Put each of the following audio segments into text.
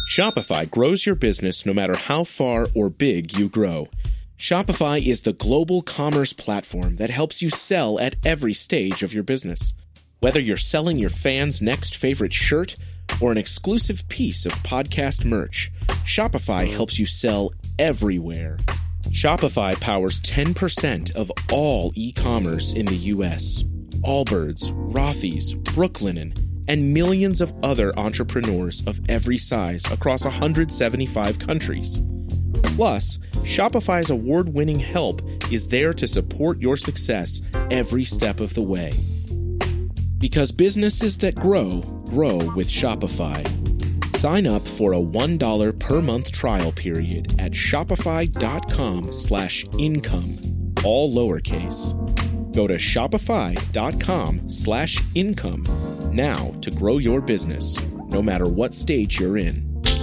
Shopify grows your business no matter how far or big you grow. Shopify is the global commerce platform that helps you sell at every stage of your business. Whether you're selling your fans' next favorite shirt or an exclusive piece of podcast merch, Shopify helps you sell everywhere. Shopify powers 10% of all e-commerce in the U.S. Allbirds, Rothy's, Brooklinen, and millions of other entrepreneurs of every size across 175 countries. Plus, Shopify's award-winning help is there to support your success every step of the way. Because businesses that grow, grow with Shopify. Sign up for a $1 per month trial period at shopify.com/income, all lowercase. Go to shopify.com/income now to grow your business, no matter what stage you're in.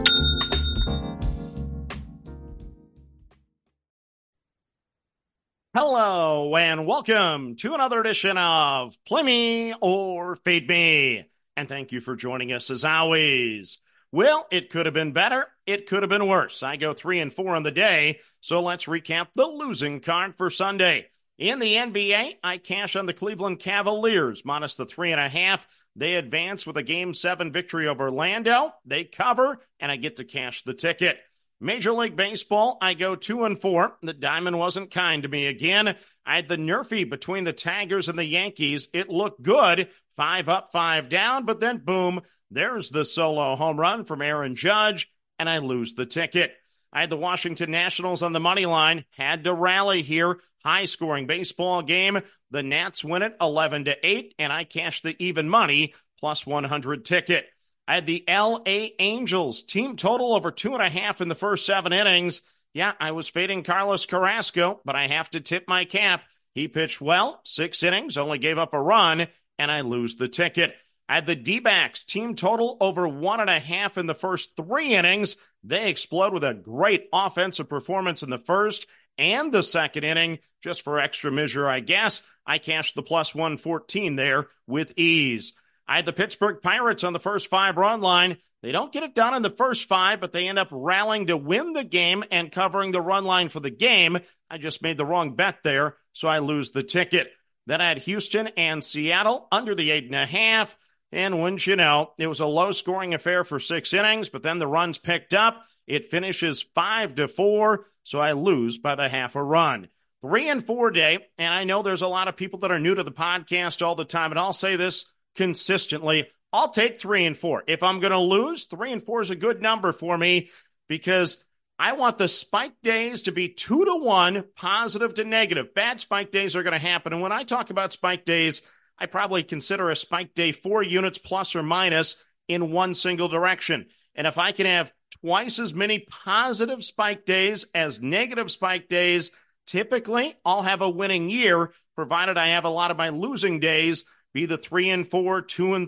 Hello, and welcome to another edition of Play Me or Fade Me. And thank you for joining us as always. Well, it could have been better. It could have been worse. I go 3-4 on the day, so let's recap the losing card for Sunday. In the NBA, I cash on the Cleveland Cavaliers, minus the 3.5. They advance with a Game 7 victory over Orlando. They cover, and I get to cash the ticket. Major League Baseball, I go 2-4. The diamond wasn't kind to me again. I had the Nerfy between the Tigers and the Yankees. It looked good, 5 up, 5 down, but then boom, there's the solo home run from Aaron Judge, and I lose the ticket. I had the Washington Nationals on the money line, had to rally here. High-scoring baseball game. The Nats win it 11-8, and I cashed the even money plus 100 ticket. I had the L.A. Angels team total over 2.5 in the first 7 innings. Yeah, I was fading Carlos Carrasco, but I have to tip my cap. He pitched well, 6 innings, only gave up a run, and I lose the ticket. I had the D-backs team total over 1.5 in the first 3 innings. They explode with a great offensive performance in the first and the second inning. Just for extra measure, I guess, I cashed the plus 114 there with ease. I had the Pittsburgh Pirates on the first 5 run line. They don't get it done in the first 5, but they end up rallying to win the game and covering the run line for the game. I just made the wrong bet there, so I lose the ticket. Then I had Houston and Seattle under the 8.5. And wouldn't you know, it was a low-scoring affair for 6 innings, but then the runs picked up. It finishes 5-4, so I lose by the half a run. 3-4 day, and I know there's a lot of people that are new to the podcast all the time, and I'll say this consistently. I'll take 3-4. If I'm going to lose, 3-4 is a good number for me because I want the spike days to be 2-1, positive to negative. Bad spike days are going to happen. And when I talk about spike days, I probably consider a spike day 4 units plus or minus in one single direction. And if I can have twice as many positive spike days as negative spike days, typically I'll have a winning year, provided I have a lot of my losing days be the 3-4, 2-3,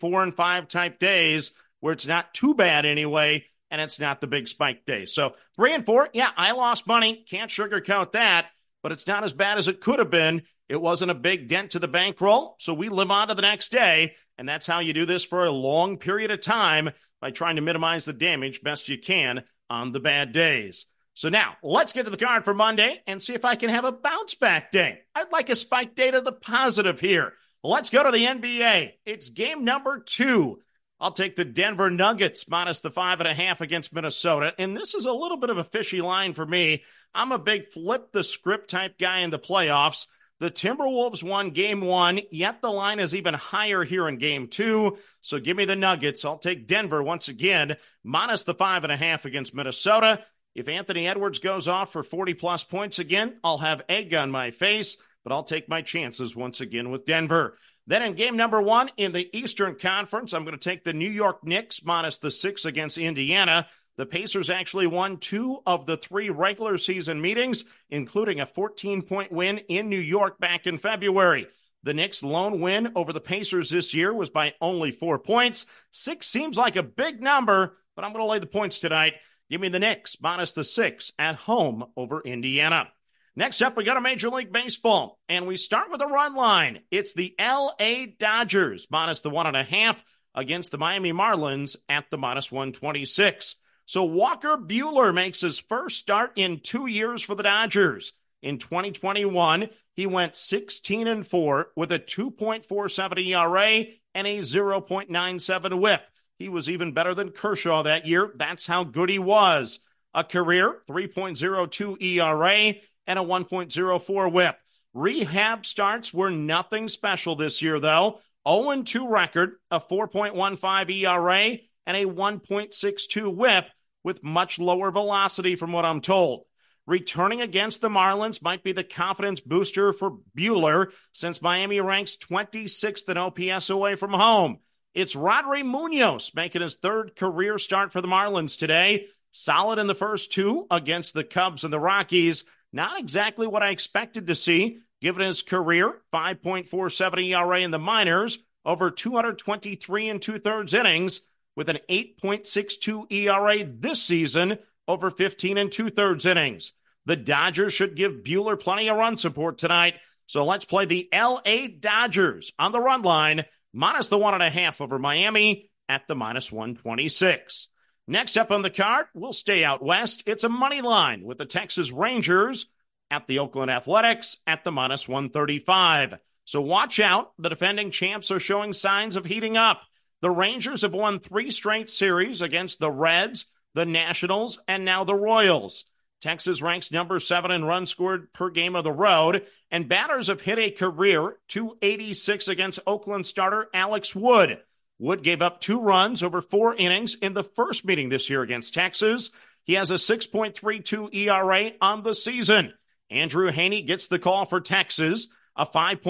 4-5 type days where it's not too bad anyway, and it's not the big spike day. So 3-4, yeah, I lost money. Can't sugarcoat that, but it's not as bad as it could have been. It wasn't a big dent to the bankroll, so we live on to the next day, and that's how you do this for a long period of time by trying to minimize the damage best you can on the bad days. So now, let's get to the card for Monday and see if I can have a bounce-back day. I'd like a spike day to the positive here. Let's go to the NBA. It's game number 2. I'll take the Denver Nuggets minus the 5.5 against Minnesota. And this is a little bit of a fishy line for me. I'm a big flip the script type guy in the playoffs. The Timberwolves won game 1, yet the line is even higher here in game 2. So give me the Nuggets. I'll take Denver once again, minus the 5.5 against Minnesota. If Anthony Edwards goes off for 40-plus points again, I'll have egg on my face, but I'll take my chances once again with Denver. Then in game number 1 in the Eastern Conference, I'm going to take the New York Knicks minus the 6 against Indiana. The Pacers actually won 2 of the 3 regular season meetings, including a 14-point win in New York back in February. The Knicks' lone win over the Pacers this year was by only 4 points. 6 seems like a big number, but I'm going to lay the points tonight. Give me the Knicks minus the 6 at home over Indiana. Next up, we got a Major League Baseball, and we start with a run line. It's the L.A. Dodgers minus the 1.5 against the Miami Marlins at the minus 126. So Walker Buehler makes his first start in 2 years for the Dodgers. In 2021, he went 16-4 with a 2.47 ERA and a 0.97 whip. He was even better than Kershaw that year. That's how good he was. A career 3.02 ERA and a 1.04 whip. Rehab starts were nothing special this year, though. 0-2 record, a 4.15 ERA, and a 1.62 whip with much lower velocity from what I'm told. Returning against the Marlins might be the confidence booster for Buehler since Miami ranks 26th in OPS away from home. It's Rodri Munoz making his third career start for the Marlins today. Solid in the first two against the Cubs and the Rockies. Not exactly what I expected to see, given his career, 5.47 ERA in the minors, over 223 2/3 innings, with an 8.62 ERA this season, over 15 2/3 innings. The Dodgers should give Buehler plenty of run support tonight. So let's play the L.A. Dodgers on the run line, minus the 1.5 over Miami at the minus 126. Next up on the card, we'll stay out west. It's a money line with the Texas Rangers at the Oakland Athletics at the minus 135. So watch out. The defending champs are showing signs of heating up. The Rangers have won 3 straight series against the Reds, the Nationals, and now the Royals. Texas ranks number 7 in runs scored per game of the road, and batters have hit a career 286 against Oakland starter Alex Wood. Wood gave up 2 runs over 4 innings in the first meeting this year against Texas. He has a 6.32 ERA on the season. Andrew Heaney gets the call for Texas, a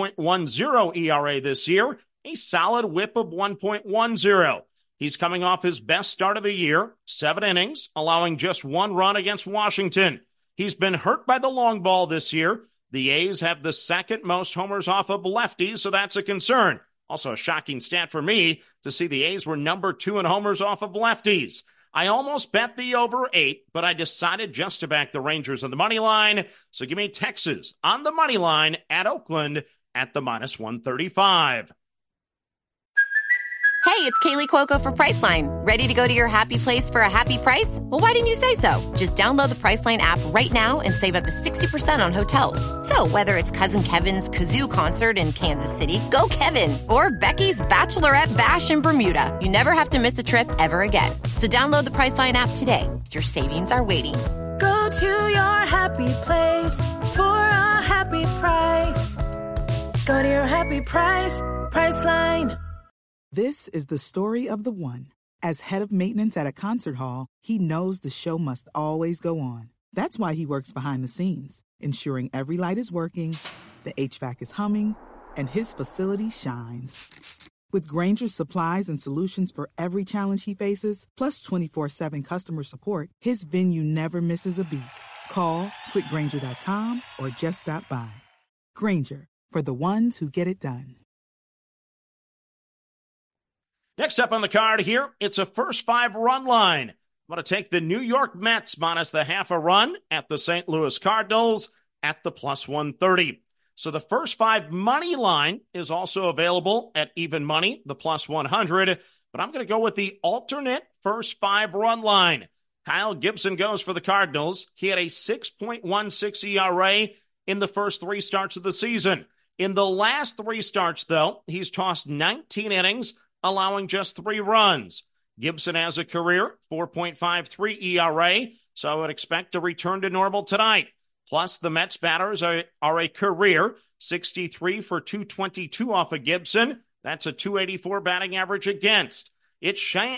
5.10 ERA this year, a solid whip of 1.10. He's coming off his best start of the year, 7 innings, allowing just 1 run against Washington. He's been hurt by the long ball this year. The A's have the second most homers off of lefties, so that's a concern. Also a shocking stat for me to see the A's were number 2 in homers off of lefties. I almost bet the over 8, but I decided just to back the Rangers on the money line. So give me Texas on the money line at Oakland at the minus 135. Hey, it's Kaylee Cuoco for Priceline. Ready to go to your happy place for a happy price? Well, why didn't you say so? Just download the Priceline app right now and save up to 60% on hotels. So whether it's Cousin Kevin's Kazoo Concert in Kansas City, go Kevin, or Becky's Bachelorette Bash in Bermuda, you never have to miss a trip ever again. So download the Priceline app today. Your savings are waiting. Go to your happy place for a happy price. Go to your happy price, Priceline. This is the story of the one. As head of maintenance at a concert hall, he knows the show must always go on. That's why he works behind the scenes, ensuring every light is working, the HVAC is humming, and his facility shines. With Grainger's supplies and solutions for every challenge he faces, plus 24/7 customer support, his venue never misses a beat. Call quickgrainger.com or just stop by. Grainger, for the ones who get it done. Next up on the card here, it's a first 5 run line. I'm going to take the New York Mets minus the 0.5 run at the St. Louis Cardinals at the plus 130. So the first 5 money line is also available at even money, the plus 100. But I'm going to go with the alternate first 5 run line. Kyle Gibson goes for the Cardinals. He had a 6.16 ERA in the first 3 starts of the season. In the last 3 starts, though, he's tossed 19 innings, allowing just 3 runs. Gibson has a career 4.53 ERA, so I would expect a return to normal tonight. Plus, the Mets batters are a career 63 for 222 off of Gibson. That's a 284 batting average against. It's Sean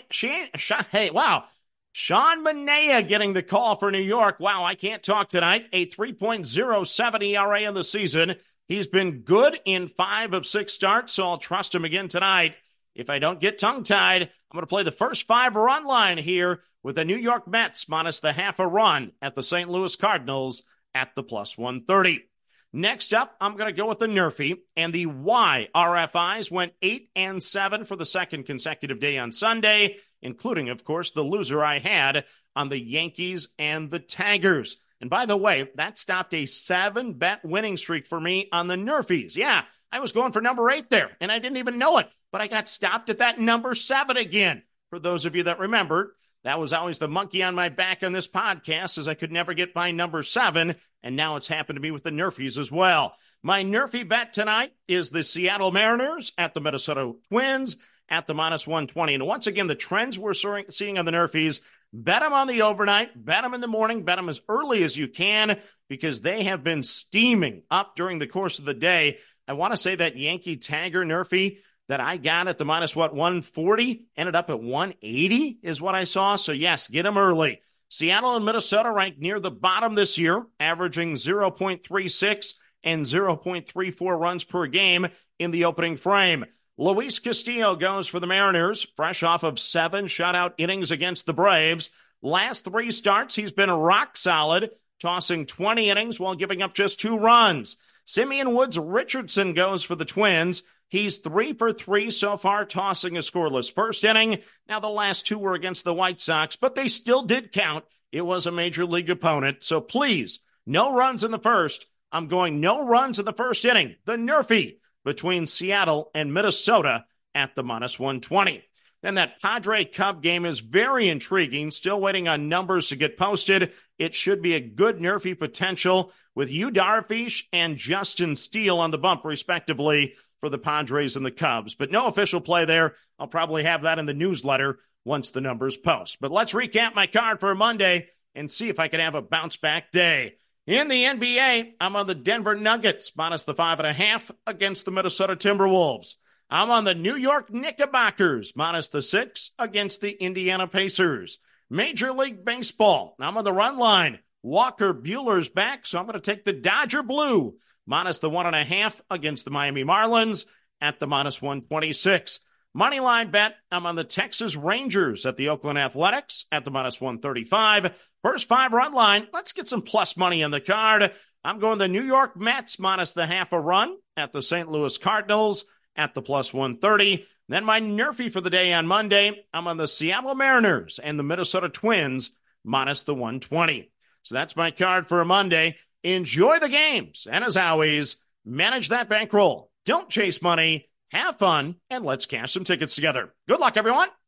Manaea getting the call for New York. Wow, I can't talk tonight. A 3.07 ERA in the season. He's been good in 5 of 6 starts, so I'll trust him again tonight. If I don't get tongue-tied, I'm going to play the first 5 run line here with the New York Mets minus the 0.5 run at the St. Louis Cardinals at the plus 130. Next up, I'm going to go with the Nerfy, and the YRFIs went 8-7 for the second consecutive day on Sunday, including, of course, the loser I had on the Yankees and the Tigers. And by the way, that stopped a 7-bet winning streak for me on the Nerfies. Yeah, I was going for number 8 there, and I didn't even know it, but I got stopped at that number 7 again. For those of you that remembered, That was always the monkey on my back on this podcast, as I could never get by number 7, and now it's happened to be with the Nerfies as well. My Nerfie bet tonight is the Seattle Mariners at the Minnesota Twins at the -120. And once again, the trends we're seeing on the Nerfies, bet them on the overnight, bet them in the morning, bet them as early as you can, because they have been steaming up during the course of the day. I want to say that Yankee Tagger Nerfie that I got at the -140 ended up at 180 is what I saw. So yes, get them early. Seattle and Minnesota ranked near the bottom this year, averaging 0.36 and 0.34 runs per game in the opening frame. Luis Castillo goes for the Mariners, fresh off of 7 shutout innings against the Braves. Last 3 starts, he's been rock solid, tossing 20 innings while giving up just 2 runs. Simeon Woods Richardson goes for the Twins. He's 3 for 3 so far, tossing a scoreless first inning. Now, the last 2 were against the White Sox, but they still did count. It was a major league opponent. So please, no runs in the first. I'm going no runs in the first inning. The Nerfie between Seattle and Minnesota at the -120. Then that Padre-Cub game is very intriguing. Still waiting on numbers to get posted. It should be a good Nerfie potential with Yu Darvish and Justin Steele on the bump, respectively, for the Padres and the Cubs. But no official play there. I'll probably have that in the newsletter once the numbers post. But let's recap my card for Monday and see if I can have a bounce-back day. In the NBA, I'm on the Denver Nuggets, -5.5 against the Minnesota Timberwolves. I'm on the New York Knickerbockers, -6 against the Indiana Pacers. Major League Baseball, I'm on the run line. Walker Buehler's back, so I'm going to take the Dodger Blue, -1.5 against the Miami Marlins at the -126. Moneyline bet, I'm on the Texas Rangers at the Oakland Athletics at the -135. First 5 run line, let's get some plus money on the card. I'm going the New York Mets -0.5 a run at the St. Louis Cardinals at the +130. Then my Nerfie for the day on Monday, I'm on the Seattle Mariners and the Minnesota Twins -120. So that's my card for a Monday. Enjoy the games. And as always, manage that bankroll. Don't chase money. Have fun, and let's cash some tickets together. Good luck, everyone.